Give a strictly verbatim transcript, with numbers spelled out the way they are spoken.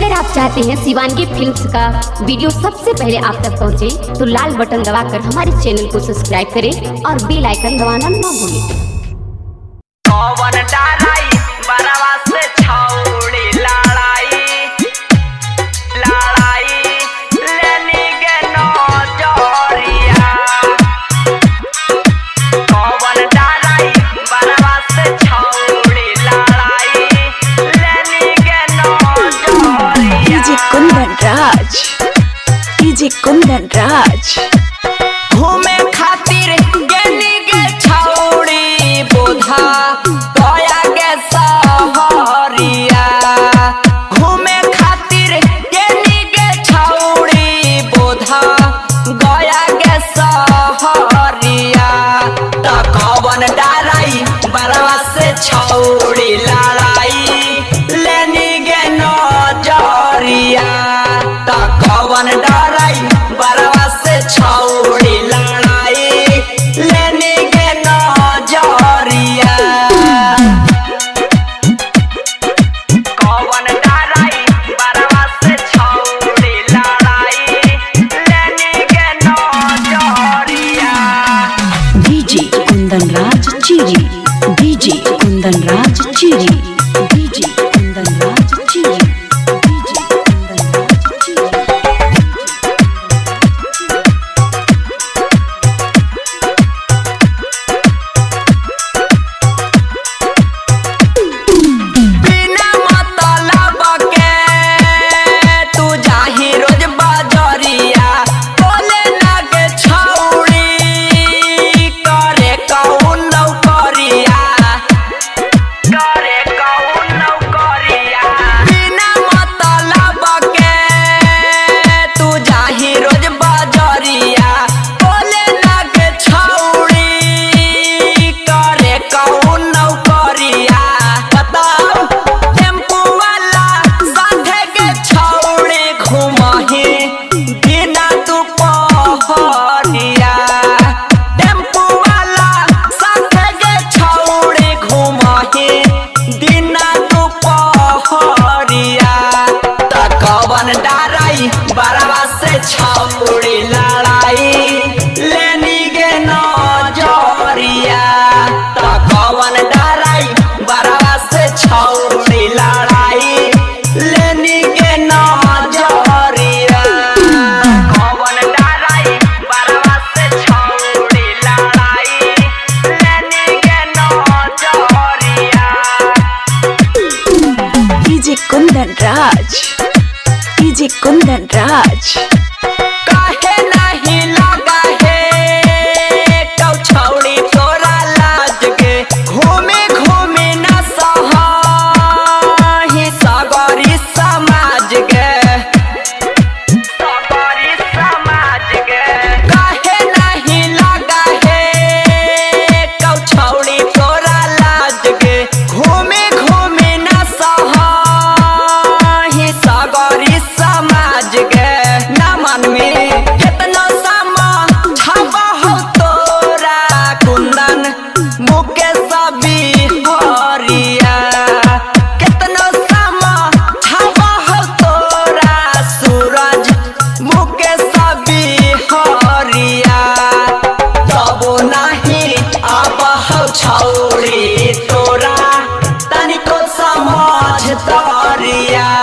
अगर आप चाहते हैं शिवानगी फिल्म्स का वीडियो सबसे पहले आप तक पहुंचे, तो लाल बटन दबाकर हमारे चैनल को सब्सक्राइब करें और बेल आइकन दबाना ना भूलें। कुंदन राज, डीजे कुंदन राज। घूमे खातिर गेनी गे छौड़ी बोधा गया गे सहरिया। घूमे खातिर गेनी गे छौड़ी बोधा गया गे सहरिया। त कवन डराई बरवा से छौड़ी लड़ाई लेनी गे नजरिया। कवन डराई बरवा से छौड़ी लड़ाई लेने के नजरिया। कवन डराई बरवा से छौड़ी लड़ाई लेने के नजरिया। डीजे कुंदन राज चिरी, डीजे कुंदन राज चिरी, डीजे कुंदन राज चिरी। बरवा से छौड़ी लड़ाई लेनी गे नजरिया। त कवन डराई बरवा से छौड़ी लड़ाई लेनी गे नजरिया। कवन डराई बरवा से छौड़ी लड़ाई लेनी गे नजरिया। DJ Kundan Raj, DJ Kundan Raj. काहे नहीं लगा है कौ छौड़ी तोरा लाज गे। घूमे घूमे न सही सगरी समाज गे, सगरी समाज गे। काहे नहीं लगा है कौ छौड़ी तोरा लाज गे। घूमे घूमे न सही सगरी समाज गे। नमन में कितना समा छापा हो तोरा कुंदन मुके सभी हरिया। कितना समा छापा हो तोरा सूरज मुके सभी हरिया। तबो नहीं अब हो छौड़ी तोरा तनिको समझ तरिया।